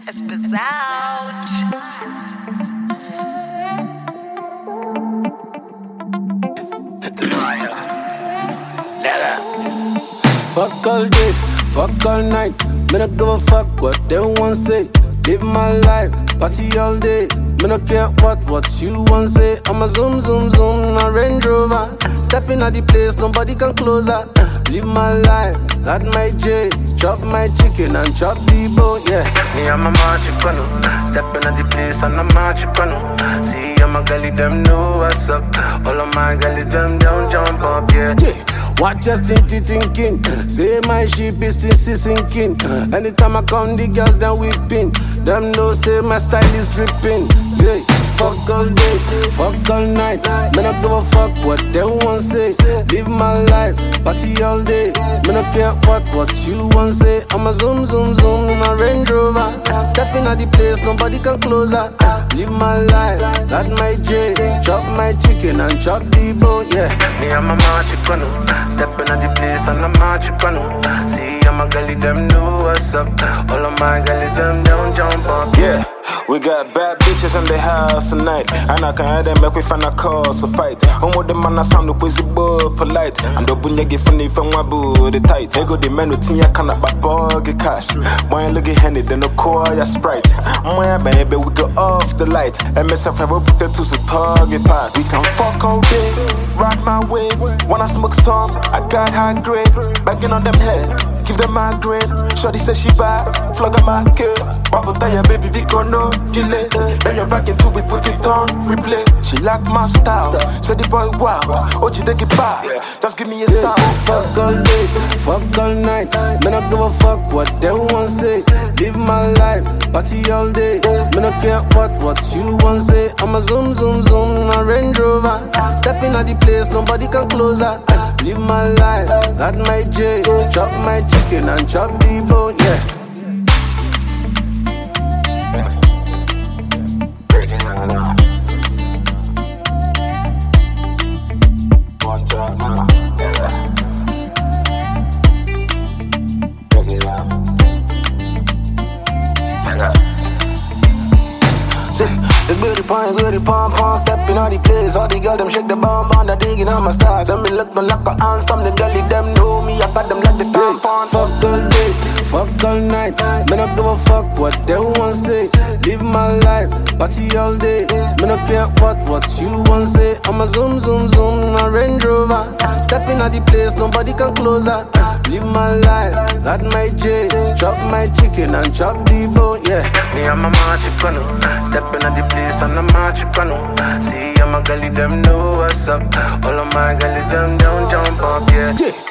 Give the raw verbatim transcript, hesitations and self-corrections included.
It's bizarre. Fuck all day, fuck all night. Me not give a fuck what they want say. Live my life, party all day. Me not care what, what you want say. I'm a zoom, zoom, zoom in my Range Rover. Stepping at the place, nobody can close her. Live my life, that my J. Chop my chicken and chop the bone, yeah. Me and my man chicano. Stepping at the place and I'm a chicano. See, I'm a gully, them know what's up. All of my gully, them don't jump up, yeah. yeah. What just think you thinking? Say my ship is still sinking. Anytime I come, the girls then whipping. Them know say my style is dripping. Yeah. Fuck all day, fuck all night. Me not give a fuck what they want say. Live my life, party all day. Me not care what, what you want say. I'm a zoom, zoom, zoom in my Range Rover. Stepping at the place, nobody can close her. Live my life, that my J. Chop my chicken and chop the bone, yeah. Me and my man chicano. Stepping at the place and I'm a chicano. See, I'm a gully, them know what's up. All of my gully, them don't jump up, yeah. We got bad bitches in the house tonight. And I can hear them make we find a cause to fight. I'm with the man I sound the pussy boy polite. And the bunya get funny from my booty tight. Ego the man with tinya can up bug cash. Boy look at handy then no core ya sprite. My baby we go off the light. And myself I will put them to the target part. We can fuck all day, rock my way. When I smoke songs, I got high grade. Backing on them head, give them my grade. Shorty says she bad, flog on my girl. Bubble tire baby, we gon' no delay. Then you're back into we put it on replay. She like my style, say the boy wow. Oh, she take it back, just give me a sound. Fuck all day, fuck all night. Me not give a fuck what they want say. Live my life, party all day. Me not care what, what you want say. I'm a zoom, zoom, zoom in my Range Rover. Stepping at the place, nobody can close her. Live my life, that my J. Chop my chicken and chop the bone, yeah. The goody pon, goody pon, pon, stepping on the place. All the girls them shake the bomb on the digging on my style. Them me look me like a handsome. The girlie them know me. I got them like the tampon. Fuck all day, fuck all night. Me not give a fuck what they want say. Live my life, party all day. Me not care what, what you want say. I'm a zoom, zoom, zoom in my Range Rover. Stepping at the place, nobody can close her. Live my life, that my J. Chop my chicken and chop the bone, yeah. Me and my man chicano. Stepping at the place and I'm a chicano. See, I'm a gully, them know what's up. All of my gully, them don't jump up, yeah. yeah.